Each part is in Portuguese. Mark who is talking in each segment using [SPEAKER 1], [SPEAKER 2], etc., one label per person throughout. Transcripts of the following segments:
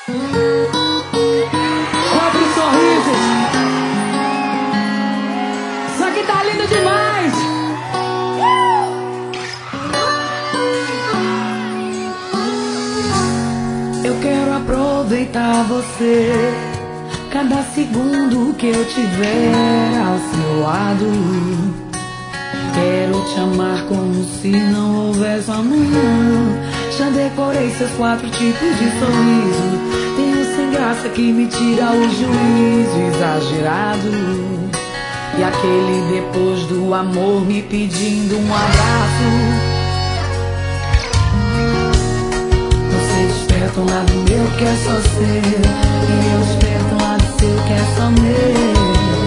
[SPEAKER 1] Quatro sorrisos. Isso aqui tá lindo demais. Eu quero aproveitar você, cada segundo que eu tiver ao seu lado. Quero te amar como se não houvesse amanhã. Já decorei seus 4 tipos de sorriso. Tenho sem graça que me tira o juízo exagerado. E aquele depois do amor me pedindo um abraço. Você desperta um lado meu que é só seu, e eu desperto um lado seu que é só meu.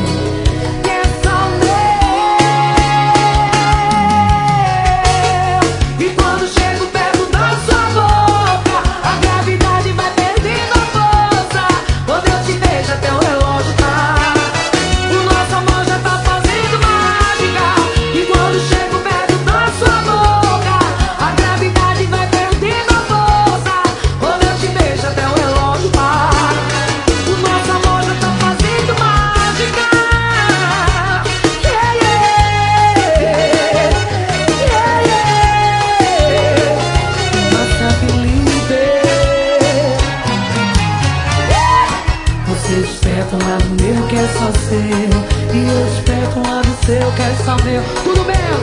[SPEAKER 1] Você desperta um lado meu que é só seu, e eu desperto um lado seu que é só meu. Tudo bem?